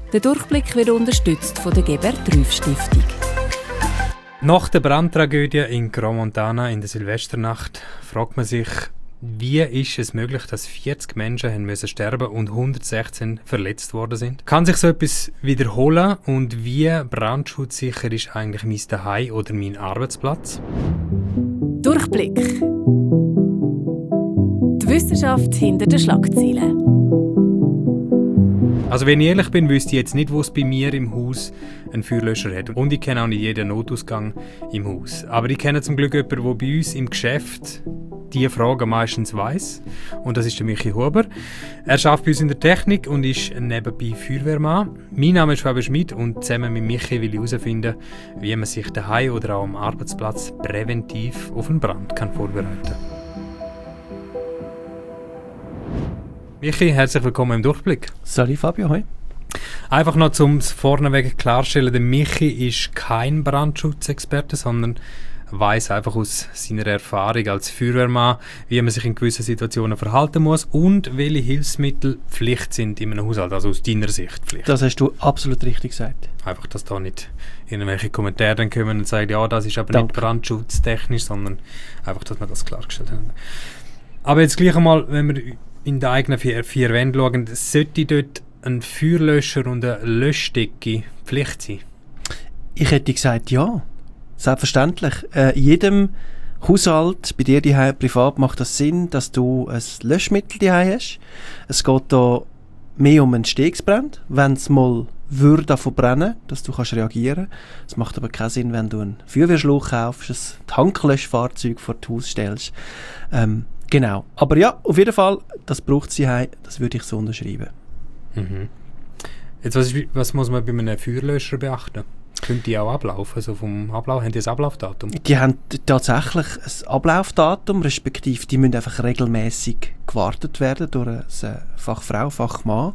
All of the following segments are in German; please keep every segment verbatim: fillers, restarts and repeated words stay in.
Der Durchblick wird unterstützt von der Gebert-Rüff-Stiftung. Nach der Brandtragödie in Crans-Montana in der Silvesternacht fragt man sich, wie ist es möglich, dass vierzig Menschen haben müssen sterben und hundertsechzehn verletzt worden sind? Kann sich so etwas wiederholen und wie brandschutzsicher ist eigentlich mein Zuhause oder mein Arbeitsplatz? Durchblick. Die Wissenschaft hinter den Schlagzeilen. Also wenn ich ehrlich bin, wüsste ich jetzt nicht, wo es bei mir im Haus einen Feuerlöscher hat. Und ich kenne auch nicht jeden Notausgang im Haus. Aber ich kenne zum Glück jemanden, der bei uns im Geschäft diese Fragen meistens weiss. Und das ist der Michi Huber. Er arbeitet bei uns in der Technik und ist nebenbei Feuerwehrmann. Mein Name ist Fabian Schmid und zusammen mit Michi will ich herausfinden, wie man sich daheim oder auch am Arbeitsplatz präventiv auf einen Brand kann vorbereiten kann. Michi, herzlich willkommen im Durchblick. Salut Fabio, hoi. Einfach noch zum vorneweg klarstellen, der Michi ist kein Brandschutzexperte, sondern weiss einfach aus seiner Erfahrung als Feuerwehrmann, wie man sich in gewissen Situationen verhalten muss und welche Hilfsmittel Pflicht sind in einem Haushalt, also aus deiner Sicht Pflicht. Das hast du absolut richtig gesagt. Einfach, dass da nicht irgendwelche Kommentare dann kommen und sagen, ja, das ist aber Danke. nicht brandschutztechnisch, sondern einfach, dass wir das klargestellt haben. Aber jetzt gleich einmal, wenn wir in den eigenen vier, vier Wänden schauen, sollte dort ein Feuerlöscher und eine Löschdecke Pflicht sein? Ich hätte gesagt, ja. Selbstverständlich. Äh, in jedem Haushalt, bei dir daheim privat, macht das Sinn, dass du ein Löschmittel daheim hast. Es geht da mehr um einen Stiegsbrand, wenn es mal würde davon brennen, dass du kannst reagieren. Es macht aber keinen Sinn, wenn du einen Feuerwehrschlauch kaufst, ein Tanklöschfahrzeug vor das Haus stellst. Ähm, Genau. Aber ja, auf jeden Fall, das braucht sie heim, das würde ich so unterschreiben. Mhm. Jetzt, was, ist, was muss man bei einem Feuerlöscher beachten? Können die auch ablaufen? Also vom Ablauf, haben die ein Ablaufdatum? Die haben tatsächlich ein Ablaufdatum, respektive die müssen einfach regelmäßig gewartet werden durch eine Fachfrau, Fachmann.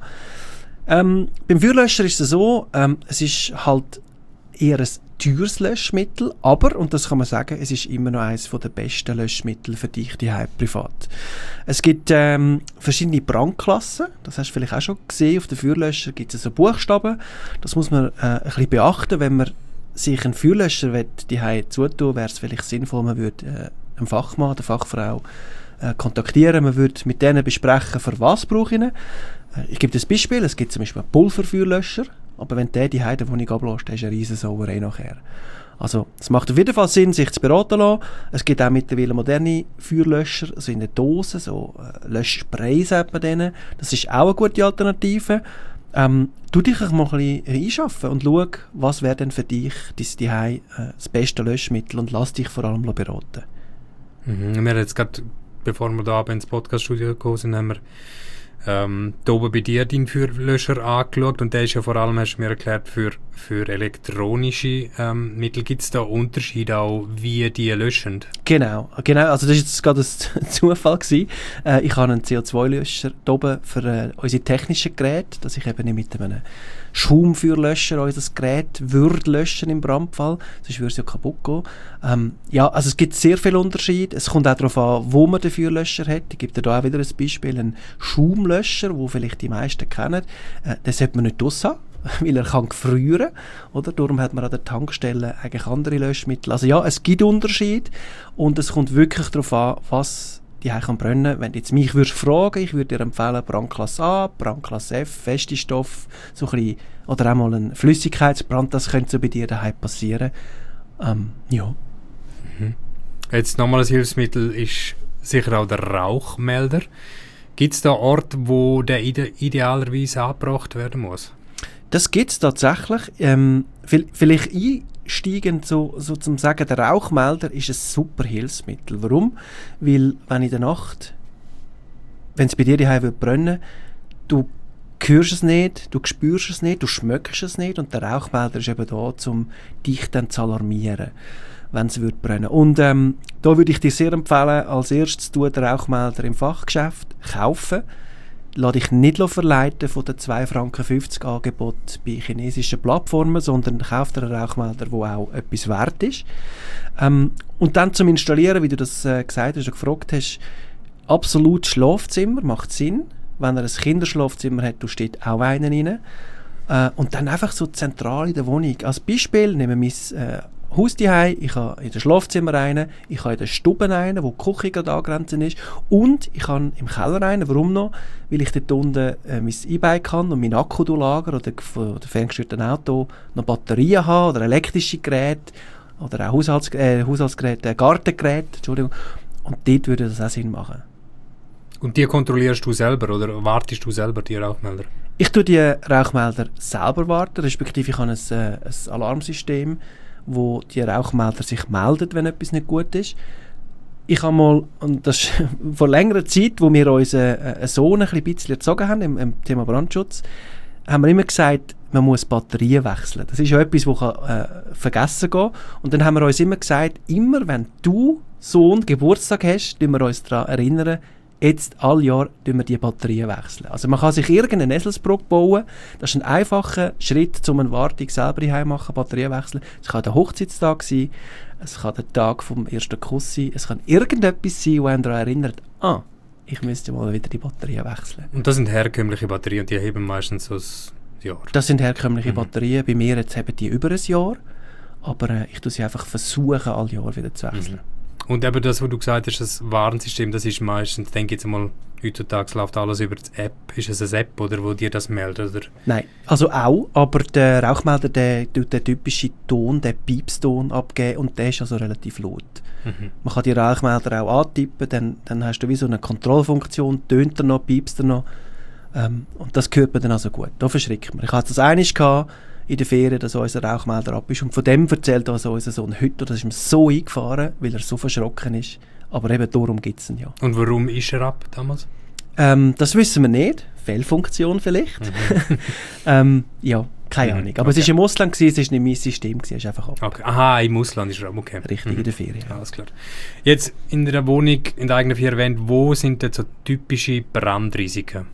Ähm, beim Feuerlöscher ist es so, ähm, es ist halt eher ein teures Löschmittel, aber, und das kann man sagen, es ist immer noch eines der besten Löschmittel für dich daheim privat. Es gibt ähm, verschiedene Brandklassen, das hast du vielleicht auch schon gesehen, auf den Feuerlöscher gibt es so Buchstaben, das muss man äh, ein bisschen beachten, wenn man sich einen Feuerlöscher daheim zutun, wäre es vielleicht sinnvoll, man würde äh, einen Fachmann, eine Fachfrau äh, kontaktieren, man würde mit denen besprechen, für was brauche ich ihn. Äh, ich gebe das Beispiel, es gibt zum Beispiel einen Pulverfeuerlöscher, aber wenn der die Heide, die ich ablässt, dann ist eine riesen Sauerei nachher. Also, es macht auf jeden Fall Sinn, sich zu beraten lassen. Es gibt auch mittlerweile moderne Feuerlöscher, also in der Dose, so äh, Löschspray sagt man denen. Das ist auch eine gute Alternative. Ähm, tu dich mal ein bisschen einschaffen und schau, was wäre denn für dich dein Zuhause äh, das beste Löschmittel und lass dich vor allem beraten. Mhm. Wir haben jetzt gerade, bevor wir da ins Podcaststudio gekommen sind, haben wir Ähm, da oben bei dir deinen Feuerlöscher angeschaut und der ist ja vor allem, hast du mir erklärt, für, für elektronische ähm, Mittel. Gibt es da Unterschiede auch, wie die löschen? Genau, genau, also das war jetzt gerade ein Zufall gewesen. Äh, ich habe einen C O zwei Löscher hier oben für äh, unsere technischen Geräte, dass ich eben nicht mit einem Schaumfeuerlöscher unser Gerät würde löschen im Brandfall, sonst würde es ja kaputt gehen. Ähm, ja, also es gibt sehr viele Unterschiede. Es kommt auch darauf an, wo man den Feuerlöscher hat. Ich gebe dir da auch wieder ein Beispiel, einen Schaumlöscher, den vielleicht die meisten kennen. Äh, den sollte man nicht draussen haben, weil er kann gefrieren, oder? Darum hat man an der Tankstelle eigentlich andere Löschmittel. Also ja, es gibt Unterschiede und es kommt wirklich darauf an, was die kann brennen. Wenn du jetzt mich würdest fragen, ich würde dir empfehlen Brandklasse A, Brandklasse F, feste Stoff, so ein bisschen, oder auch mal ein Flüssigkeitsbrand, das könnte so bei dir daheim passieren. Ähm, ja. Mhm. Jetzt nochmal ein Hilfsmittel ist sicher auch der Rauchmelder. Gibt es da Orte, wo der ide- idealerweise angebracht werden muss? Das gibt es tatsächlich. Ähm, vielleicht einsteigend so, so zum Sagen, der Rauchmelder ist ein super Hilfsmittel. Warum? Weil, wenn in der Nacht, wenn es bei dir daheim brennen, du hörst es nicht, du spürst es nicht, du schmeckst es nicht und der Rauchmelder ist eben da, um dich dann zu alarmieren, wenn es brennen würde. Und ähm, da würde ich dir sehr empfehlen, als erstes tu den Rauchmelder im Fachgeschäft kaufen. Lass dich nicht verleiten von den zwei Franken fünfzig Angebot bei chinesischen Plattformen, sondern kauf dir einen Rauchmelder, der auch etwas wert ist. Ähm, und dann zum Installieren, wie du das äh, gesagt hast und gefragt hast, absolut Schlafzimmer macht Sinn. Wenn er ein Kinderschlafzimmer hat, du steht auch einen rein. Äh, und dann einfach so zentral in der Wohnung. Als Beispiel nehmen wir mein äh, Haus daheim, ich habe in das Schlafzimmer einen, ich habe in der Stube einen, wo die Küche gerade angrenzend ist, und ich habe im Keller einen. Warum noch? Weil ich dort unten äh, mein E-Bike habe und mein Akkulager oder von dem ferngesteuerten Auto noch Batterien habe oder elektrische Geräte oder auch Haushalts äh, Haushaltsgeräte, äh, Gartengeräte, Entschuldigung. Und dort würde das auch Sinn machen. Und die kontrollierst du selber oder wartest du selber, die Rauchmelder? Ich tue die Rauchmelder selber warten, respektive ich habe ein, äh, ein Alarmsystem, wo die Rauchmelder sich melden, wenn etwas nicht gut ist. Ich habe mal, und das ist vor längerer Zeit, wo wir unseren äh, Sohn ein bisschen erzogen haben im, im Thema Brandschutz, haben wir immer gesagt, man muss Batterien wechseln. Das ist ja etwas, das kann, äh, vergessen kann. Und dann haben wir uns immer gesagt, immer wenn du Sohn Geburtstag hast, tun wir uns daran erinnern, jetzt alle Jahr tun wir die Batterien wechseln. Also man kann sich irgendeine Eselsbrücke bauen. Das ist ein einfacher Schritt, um eine Wartung selber daheim machen, Batterien wechseln. Es kann der Hochzeitstag sein, es kann der Tag vom ersten Kuss sein, es kann irgendetwas sein, das einen daran erinnert, ah, ich müsste mal wieder die Batterien wechseln. Und das sind herkömmliche Batterien und die heben meistens so ein Jahr? Das sind herkömmliche mhm. Batterien. Bei mir jetzt haben die über ein Jahr, aber äh, ich tue sie einfach versuchen, alle Jahre wieder zu wechseln. Mhm. Und eben das, was du gesagt hast, das Warnsystem, das ist meistens, denke ich jetzt mal, heutzutage läuft alles über die App. Ist es eine App, oder, wo dir das meldet? Oder? Nein, also auch, aber der Rauchmelder, der tut den typischen Ton, den Piepston abgeben, und der ist also relativ laut. Mhm. Man kann die Rauchmelder auch antippen, dann, dann hast du wie so eine Kontrollfunktion, tönt er noch, piepst er noch, ähm, und das hört man dann also gut. Da verschrickt man. Ich hatte das einmal gehabt, in der Ferien, dass unser Rauchmelder ab ist. Und von dem erzählt also unser Sohn heute, das ist ihm so eingefahren, weil er so verschrocken ist. Aber eben darum gibt es ihn ja. Und warum ist er ab damals? Ähm, das wissen wir nicht. Fehlfunktion vielleicht. Mhm. ähm, ja, keine mhm. Ahnung. Aber okay. Es war im Ausland, gewesen, es war nicht mein System, es ist einfach ab. Okay. Aha, im Ausland ist er ab, okay. Richtig, mhm. in der Ferien. Ja, alles klar. Jetzt in der Wohnung, in der eigenen vier Wänden, wo sind denn so typische Brandrisiken?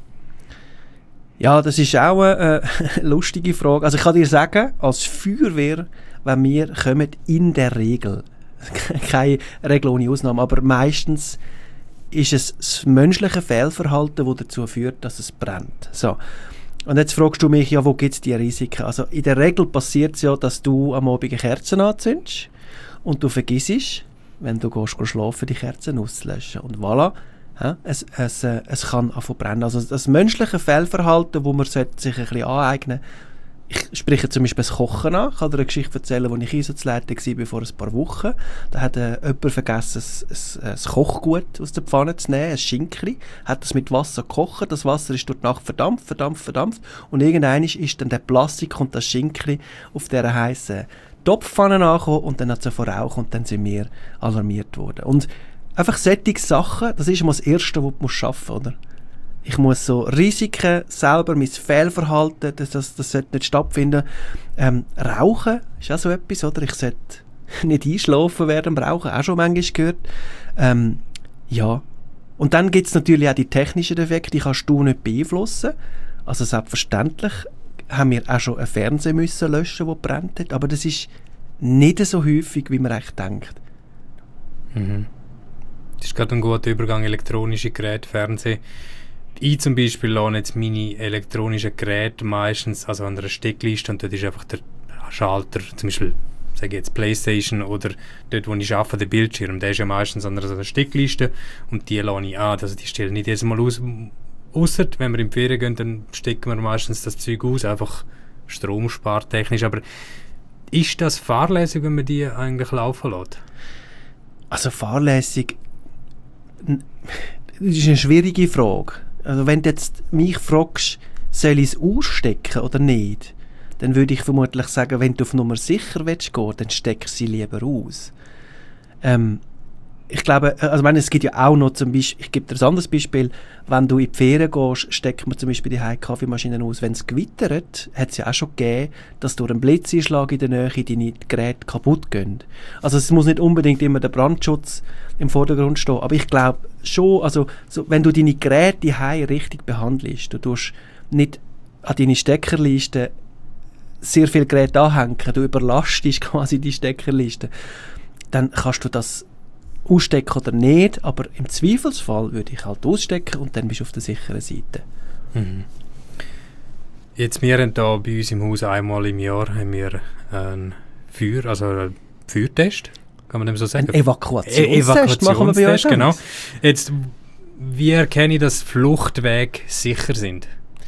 Ja, das ist auch eine äh, lustige Frage. Also ich kann dir sagen, als Feuerwehr, wenn wir kommen, in der Regel, keine Regel ohne Ausnahme, aber meistens ist es das menschliche Fehlverhalten, das dazu führt, dass es brennt. So. Und jetzt fragst du mich, ja, wo gibt es die Risiken? Also in der Regel passiert es ja, dass du am Abend eine Kerze anzündest und du vergisst, wenn du gehst, gehst schlafen, die Kerzen auszulöschen. Und voilà. Ja, es, es, äh, es kann anfangen brennen. Also das menschliche Fehlverhalten, das man sich ein bisschen aneignen sollte. Ich spreche zum Beispiel das Kochen an. Ich kann dir eine Geschichte erzählen, als ich Einsatzleiter war vor ein paar Wochen. Da hat äh, jemand vergessen, ein, ein, ein Kochgut aus der Pfanne zu nehmen, ein Schinkli. Hat das mit Wasser gekocht. Das Wasser ist durch die Nacht verdampft, verdampft, verdampft. Und irgendwann ist dann der Plastik und das Schinkli auf dieser heißen Topfpfanne angekommen und dann hat es verraucht und dann sind wir alarmiert worden. Und einfach solche Sachen, das ist immer das Erste, was du schaffen musst, oder? Ich muss so Risiken selber, mein Fehlverhalten, das, das, das sollte nicht stattfinden. Ähm, Rauchen ist auch so etwas, oder? Ich sollte nicht einschlafen während dem Rauchen, auch schon manchmal gehört. Ähm, ja. Und dann gibt es natürlich auch die technischen Defekte, die kannst du nicht beeinflussen. Also selbstverständlich haben wir auch schon einen Fernseher müssen löschen, der gebrannt hat, aber das ist nicht so häufig, wie man eigentlich denkt. Mhm. Das ist gerade ein guter Übergang, elektronische Geräte, Fernsehen. Ich zum Beispiel lasse jetzt meine elektronischen Geräte meistens also an einer Steckliste und dort ist einfach der Schalter, zum Beispiel sage ich jetzt Playstation oder dort, wo ich arbeite, der Bildschirm, der ist ja meistens an einer Steckliste und die lasse ich an, also die stellen nicht jedes Mal aus. Ausser, wenn wir in die Ferien gehen, dann stecken wir meistens das Zeug aus, einfach stromspartechnisch, aber ist das fahrlässig, wenn man die eigentlich laufen lässt? Also fahrlässig, das ist eine schwierige Frage. Also wenn du jetzt mich fragst, soll ich es ausstecken oder nicht, dann würde ich vermutlich sagen, wenn du auf Nummer sicher willst gehen, dann steck sie lieber aus. Ähm, ich glaube, also wenn, es gibt ja auch noch zum Beispiel, ich gebe dir ein anderes Beispiel, wenn du in die Ferien gehst, steckt man zum Beispiel die Kaffeemaschinen aus. Wenn es gewittert, hat es ja auch schon gegeben, dass durch einen Blitzeinschlag in der Nähe deine Geräte kaputt gehen. Also es muss nicht unbedingt immer der Brandschutz im Vordergrund stehen, aber ich glaube schon, also so, wenn du deine Geräte daheim richtig behandelst, du tust nicht an deine Steckerliste sehr viele Geräte anhängen, du überlastest quasi die Steckerliste, dann kannst du das ausstecken oder nicht, aber im Zweifelsfall würde ich halt ausstecken und dann bist du auf der sicheren Seite. Mhm. Jetzt, wir haben hier bei uns im Haus einmal im Jahr haben wir ein Feuer, also einen Feuertest, kann man dem so sagen? Ein Evakuationstest, e Evakuationstest machen wir bei euch genau. auch. Jetzt, wie erkenne ich, dass Fluchtwege sicher sind?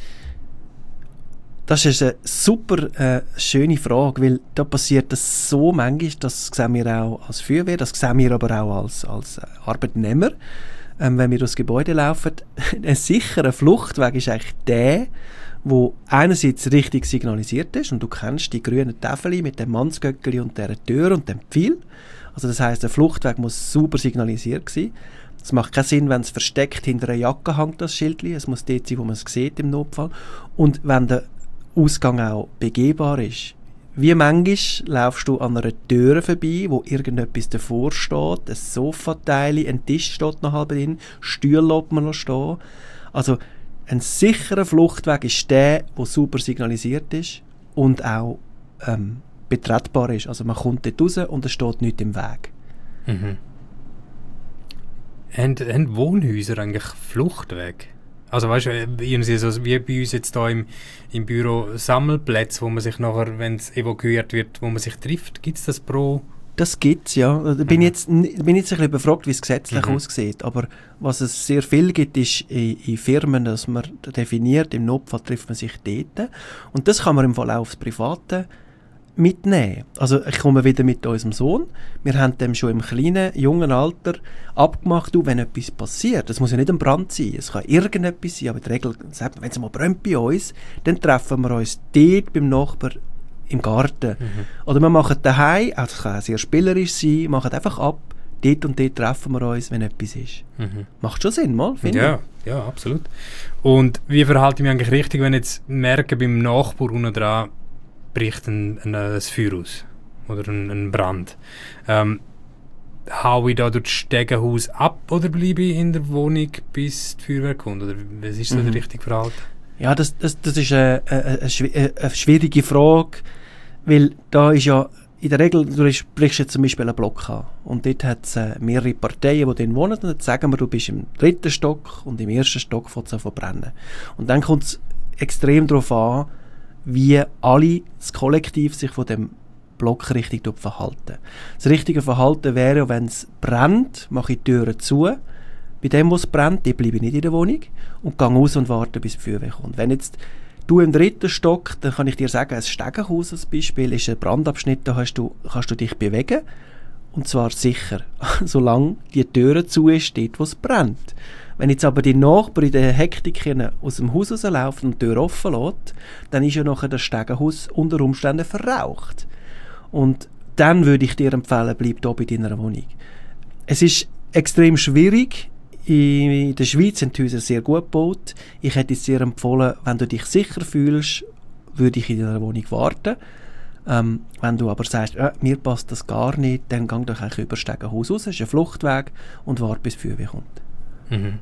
Das ist eine super äh, schöne Frage, weil da passiert das so manchmal, das sehen wir auch als Feuerwehr, das sehen wir aber auch als, als äh, Arbeitnehmer, ähm, wenn wir durchs Gebäude laufen. Ein sicherer Fluchtweg ist eigentlich der, wo einerseits richtig signalisiert ist und du kennst die grünen Täfeli mit dem Mannsgöckeli und der Tür und dem Pfeil. Also das heisst, der Fluchtweg muss super signalisiert sein. Es macht keinen Sinn, wenn es versteckt hinter einer Jacke hängt, das Schildli. Es muss dort sein, wo man es sieht im Notfall. Und wenn der Ausgang auch begehbar ist. Wie manchmal laufst du an einer Tür vorbei, wo irgendetwas davor steht, ein Sofateil, ein Tisch steht noch halb drin, Stühle lässt man noch stehen. Also ein sicherer Fluchtweg ist der, der super signalisiert ist und auch ähm, betretbar ist. Also man kommt dort raus und es steht nichts im Weg. Mhm. Haben, haben Wohnhäuser eigentlich Fluchtweg? Also weißt du, irgendwie so wie bei uns jetzt hier im, im Büro Sammelplätze, wo man sich nachher, wenn es evakuiert wird, wo man sich trifft, gibt es das pro... Das gibt es, ja. Da bin, Mhm. jetzt, bin jetzt ein bisschen überfragt, wie es gesetzlich Mhm. aussieht. Aber was es sehr viel gibt, ist in, in Firmen, dass man definiert, im Notfall trifft man sich dort. Und das kann man im Fall auch aufs Private mitnehmen. Also ich komme wieder mit unserem Sohn. Wir haben dem schon im kleinen, jungen Alter abgemacht, du, wenn etwas passiert, das muss ja nicht ein Brand sein, es kann irgendetwas sein, aber in der Regel, wenn es mal brennt bei uns, dann treffen wir uns dort beim Nachbar im Garten. Mhm. Oder wir machen daheim, also das kann auch sehr spielerisch sein, machen einfach ab, dort und dort treffen wir uns, wenn etwas ist. Mhm. Macht schon Sinn, mal, finde Ja, ja, absolut. Und wie verhalte ich mich eigentlich richtig, wenn ich jetzt merke, beim Nachbar unten dran bricht ein, ein, ein Feuer aus oder ein, ein Brand? Ähm, hau ich da durch das Stegenhaus ab oder bleibe ich in der Wohnung, bis die Feuerwehr kommt? Oder was ist so Mhm. der richtige Verhalten? ich. Ja, das, das, das ist eine, eine, eine, schwi- eine schwierige Frage, weil da ist ja in der Regel, du sprichst jetzt zum Beispiel einen Block an und dort hat es äh, mehrere Parteien, die drin wohnen und jetzt sagen wir, du bist im dritten Stock und im ersten Stock fängt es an zu brennen. Und dann kommt es extrem darauf an, wie alle, das Kollektiv sich von dem Block richtig verhalten. Das richtige Verhalten wäre, wenn es brennt, mache ich die Türen zu. Bei dem, wo es brennt, die bleibe ich nicht in der Wohnung und gehe raus und warte, bis die Feuerwehr kommt. Wenn jetzt du im dritten Stock, dann kann ich dir sagen, ein Stegenhaus als Beispiel ist ein Brandabschnitt, da hast du, kannst du dich bewegen und zwar sicher, solange die Türe zu ist, dort, wo es brennt. Wenn jetzt aber die Nachbar in der Hektik aus dem Haus rausläuft und die Tür offen lässt, dann ist ja nachher das Stegenhaus unter Umständen verraucht. Und dann würde ich dir empfehlen, bleib hier bei deiner Wohnung. Es ist extrem schwierig. In der Schweiz sind die Häuser sehr gut gebaut. Ich hätte es dir empfohlen, wenn du dich sicher fühlst, würde ich in deiner Wohnung warten. Ähm, wenn du aber sagst, äh, mir passt das gar nicht, dann geh doch eigentlich über das Stegenhaus raus, es ist ein Fluchtweg und warte, bis die Feuerwehr kommt. Mhm.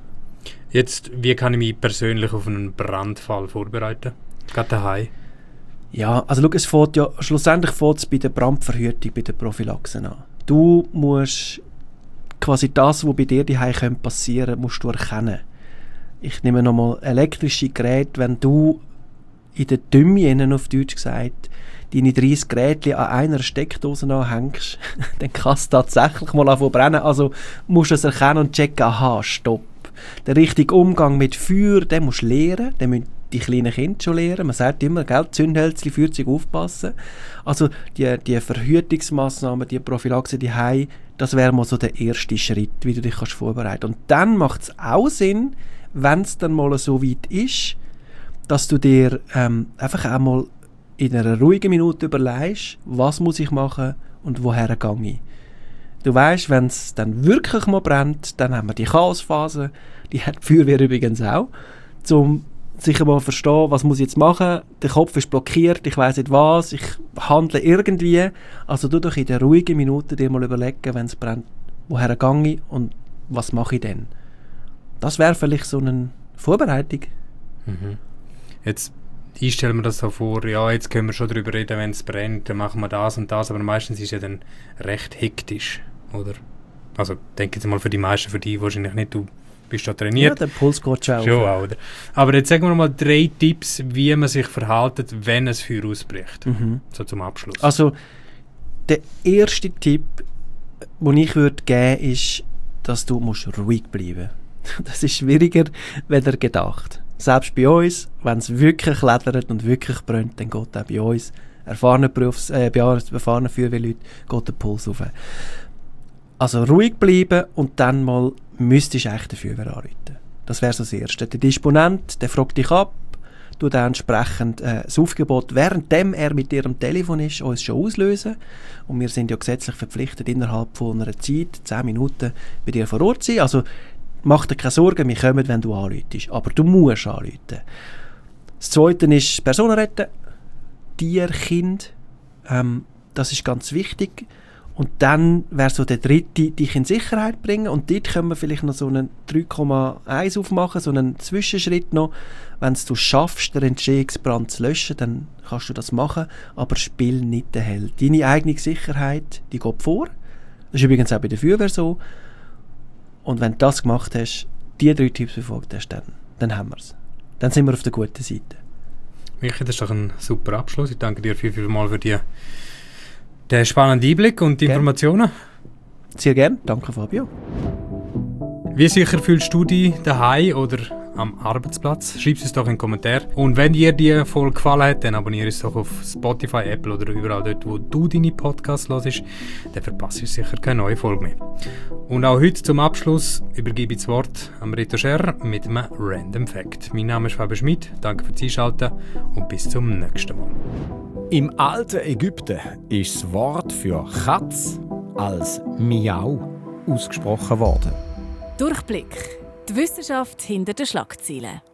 Jetzt, wie kann ich mich persönlich auf einen Brandfall vorbereiten? Gerade daheim? Ja, also schau, es fängt ja, schlussendlich fängt es bei der Brandverhütung, bei der Prophylaxe an. Du musst quasi das, was bei dir daheim passieren könnte, musst du erkennen. Ich nehme nochmal elektrische Geräte, wenn du in der Dümme, auf Deutsch gesagt, deine dreißig Geräte an einer Steckdose anhängst, dann kann es tatsächlich mal anfangen brennen. Also musst du es erkennen und checken, aha, stopp. Der richtige Umgang mit Feuer, den musst du lernen, den müssen die kleinen Kinder schon lernen. Man sagt immer, gell, Zündhölzli, Feuerzeug aufpassen. Also die, die Verhütungsmassnahmen, die Prophylaxe daheim, das wäre mal so der erste Schritt, wie du dich kannst vorbereiten. Und dann macht es auch Sinn, wenn es dann mal so weit ist, dass du dir ähm, einfach einmal in einer ruhigen Minute überlegst, was muss ich machen und woher gehe ich. Du weisst, wenn es dann wirklich mal brennt, dann haben wir die Chaosphase, die hat die Feuerwehr übrigens auch, um sicher mal verstehen, was muss ich jetzt machen, der Kopf ist blockiert, ich weiss nicht was, ich handle irgendwie. Also du doch in der ruhigen Minute dir mal überlegen, wenn es brennt, woher gehe ich und was mache ich denn. Das wäre vielleicht so eine Vorbereitung. Mhm. Jetzt, ich stelle mir das so vor, ja, jetzt können wir schon darüber reden, wenn es brennt, dann machen wir das und das, aber meistens ist es ja dann recht hektisch, oder? Also, denke jetzt mal für die meisten, für die wahrscheinlich nicht, du bist du trainiert. Ja, der Puls geht schon. Schon auch, oder? Aber jetzt sagen wir mal drei Tipps, wie man sich verhält, wenn ein Feuer ausbricht. Mhm. So zum Abschluss. Also, der erste Tipp, den ich würde geben, ist, dass du musst ruhig bleiben musst. Das ist schwieriger, weder gedacht. Selbst bei uns, wenn es wirklich ledert und wirklich brennt, dann geht auch bei uns, erfahrene, Berufs-, äh, erfahrene Feuerwehrleute, geht der Puls auf. Also ruhig bleiben und dann mal müsstest du echt den Feuerwehr anrufen. Das wäre so das Erste. Der Disponent, der fragt dich ab, du dann entsprechend äh, das Aufgebot, währenddem er mit ihrem Telefon ist, uns schon auslösen. Und wir sind ja gesetzlich verpflichtet, innerhalb von einer Zeit, zehn Minuten, bei dir vor Ort zu sein. Also mach dir keine Sorgen, wir kommen, wenn du anrufst. Aber du musst anrufen. Das Zweite ist Personen retten, Tier, Kind. Ähm, das ist ganz wichtig. Und dann wäre so der dritte, dich in Sicherheit bringen. Und dort können wir vielleicht noch so einen drei Komma eins aufmachen, so einen Zwischenschritt noch. Wenn du schaffst, den Entstehungsbrand zu löschen, dann kannst du das machen, aber spiel nicht den Held. Deine eigene Sicherheit, die geht vor. Das ist übrigens auch bei der Feuerwehr so. Und wenn du das gemacht hast, die drei Tipps befolgt hast, dann, dann haben wir es. Dann sind wir auf der guten Seite. Michi, das ist doch ein super Abschluss. Ich danke dir viel, viel mal für die, den spannenden Einblick und die Gerne. Informationen. Sehr gerne. Danke, Fabio. Wie sicher fühlst du dich daheim oder am Arbeitsplatz? Schreib es uns doch in den Kommentaren. Und wenn dir die Folge gefallen hat, dann abonniere es doch auf Spotify, Apple oder überall dort, wo du deine Podcasts hörst. Dann verpasst du sicher keine neue Folge mehr. Und auch heute zum Abschluss übergebe ich das Wort an Rito Scher mit einem Random Fact. Mein Name ist Fabio Schmidt, danke fürs Einschalten und bis zum nächsten Mal. Im alten Ägypten ist das Wort für Katz als Miau ausgesprochen worden. Durchblick. Die Wissenschaft hinter den Schlagzeilen.